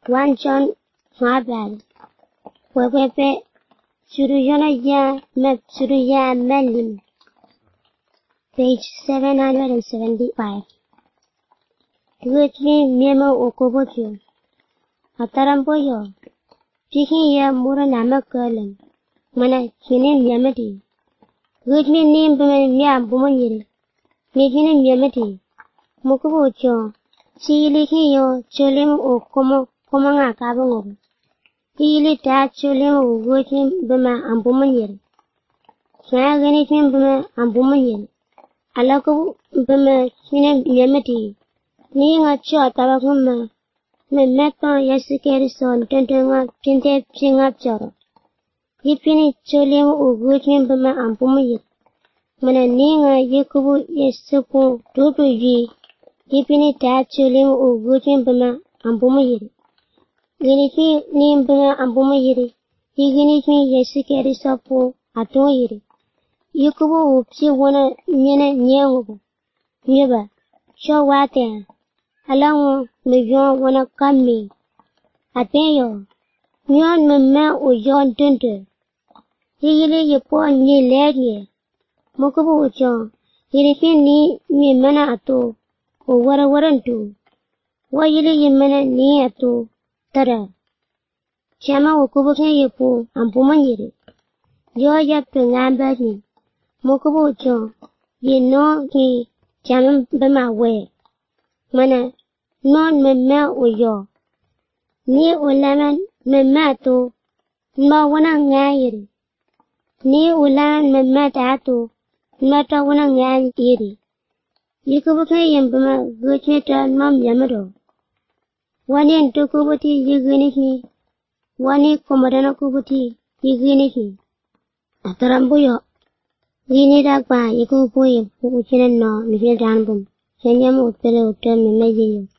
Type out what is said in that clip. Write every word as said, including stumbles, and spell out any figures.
One John Mabel. Wewepe Suruyana ya Mep Suruya Melim. Page seven hundred seventy-five. Gutmi Memo Okobojo. Ataramboyo. Piki ya Mura Namakalam. Mana Kinin Yamati. Gutmi name Bumya Bumanyiri. Making Yamati. Mokobojo. Chili yo cholim o como comanga cabong. Ili ta cholim o working bema and bumanyiri. Anything bema and bumanyiri. Alako bema Kinin Yamati. Being a shot about him, me mecca yesterday son, tenting tinte ping up jar. Yipping cholim or working bema and bumanyiri. When a ning a yakubu yes suppo, do to ye. Yipping ta cholim or working bema and bumanyiri. Genifi name bema and bumanyiri. Yigginifi yesterday suppo, a toyiri. Yakubu upsi one a nina nyang. Never. Show what there. Along with your wanna come me. I pay you. Yon me ma o yon dunter. Yili ye poor ye lady. Mokubu ucho. Yili ni me mana ato. O what a warrant to. Why yili ye mana ni ato. Tada. Chama okubuke ye po and pumaniri. Yo ya pingamba ni. Mokubu ucho. Ye know he chama bema way. Mana, non me me o yo. Ni o lemon me me to. Ma wana ngayiri. Ni o lemon me me tato. Ma ta wana ngayiri. Yikubuke yembama guchita mam yamado. Wani ento kubuti yiginihi. Wani komadana kubuti yiginihi. Atarambuyo. Gini dakpa yikubu ye pukuchinen no nifil tanbum. Senyam utpele utem me mejiyo.